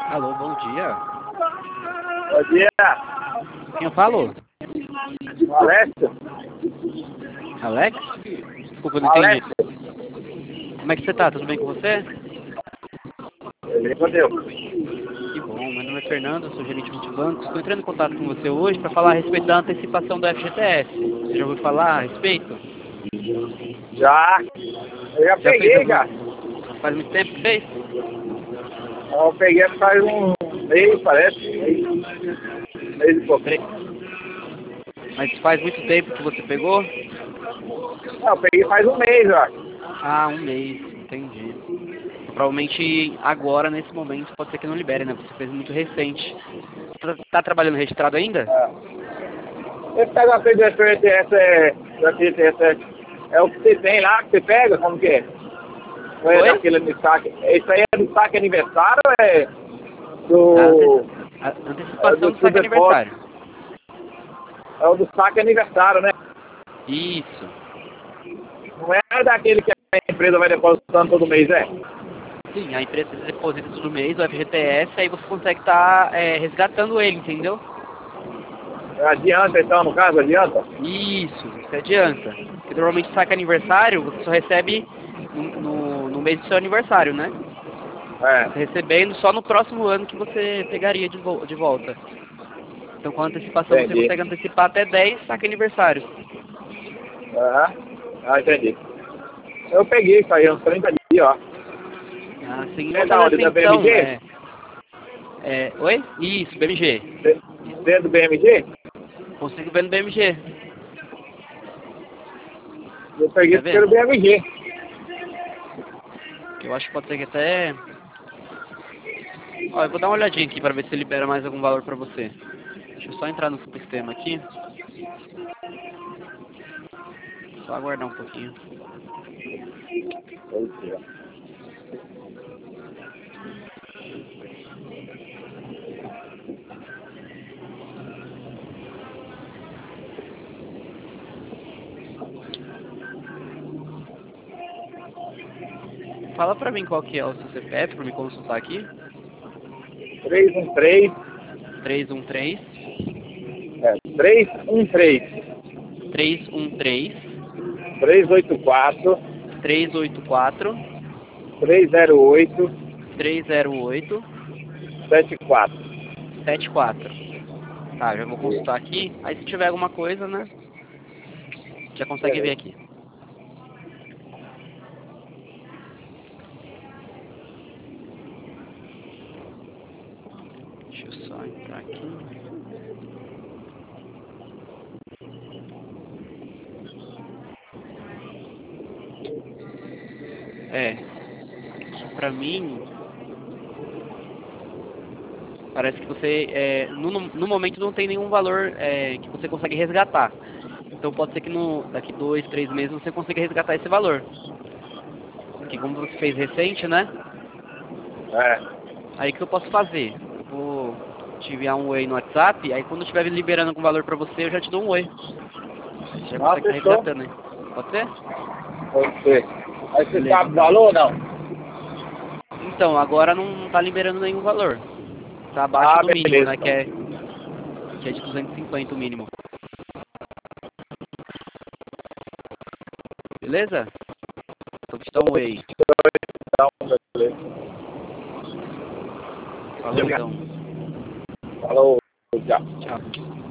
Alô, bom dia. Bom dia, Quem eu falo? Alex. Alex? Desculpa, eu não entendi. Alex, Como é que você tá? Tudo bem com você? beleza, Deus. Que bom, meu nome é Fernando, eu sou gerente multibanco. Estou entrando em contato com você hoje para falar a respeito da antecipação do FGTS. Você já ouviu falar a respeito? Já, eu já Já fez peguei, alguma... já. Faz muito tempo que fez? Eu peguei faz um mês, parece. Mês e pouco. Mas faz muito tempo que você pegou? Não, eu peguei faz um mês, ó. Ah, um mês, entendi. Provavelmente agora, nesse momento, pode ser que não libere, né? Você fez muito recente. Tá trabalhando registrado ainda? Você pega uma coisa do FGTS, é o que você tem lá, que você pega, como que é? Ou é Oi? daquele de saque? Isso aí é do saque aniversário ou é A é antecipação do do saque subdepósito? aniversário. É o do saque aniversário, né? Isso. Não é daquele que a empresa vai depositando todo mês, é? Sim, a empresa deposita todo mês o FGTS, aí você consegue estar resgatando ele, entendeu? Adianta então, no caso, adianta? Isso, você adianta. Porque normalmente saque aniversário, você só recebe no mês do seu aniversário, né? Você É, recebendo só no próximo ano que você pegaria de volta. Então com a antecipação você entendi. consegue antecipar até 10 saque aniversários. Aham. Ah, entendi. Eu peguei isso aí, uns 30 dias, ó. Assim, É vamos da fazer onde? assim Da então. BMG? Oi? Isso, BMG. Você é do BMG? Consigo ver no BMG. Eu peguei Quer isso pelo ver? BMG. Eu acho que pode ser que até... Ó, eu vou dar uma olhadinha aqui para ver se libera mais algum valor para você. Deixa eu só entrar no sistema aqui. Só aguardar um pouquinho. Fala pra mim qual que é o seu CPF para me consultar aqui. 313, 313 313, 313 384, 384 308, 308 74. 74. Tá, já vou consultar aqui. Aí se tiver alguma coisa, né? Já consegue ver Beleza. aqui. Deixa eu só entrar aqui. Pra mim, parece que você, no momento, não tem nenhum valor que você consegue resgatar. Então pode ser que daqui 2, 3 meses você consiga resgatar esse valor. Porque como você fez recente, né? É. Aí o que eu posso fazer? Eu vou te enviar um oi no WhatsApp, aí quando eu estiver liberando algum valor pra você, eu já te dou um oi. Aí você já Ah, consegue estar fechou. resgatando, hein? Pode ser? Pode ser. Aí você Beleza, sabe o então. valor ou não? Então, agora não tá liberando nenhum valor. Tá abaixo Ah, do mínimo, beleza, né? então. Que é de 250 o mínimo. Beleza? Então te dá um oi. Então, beleza. Falou então. Falou, tchau. Tchau.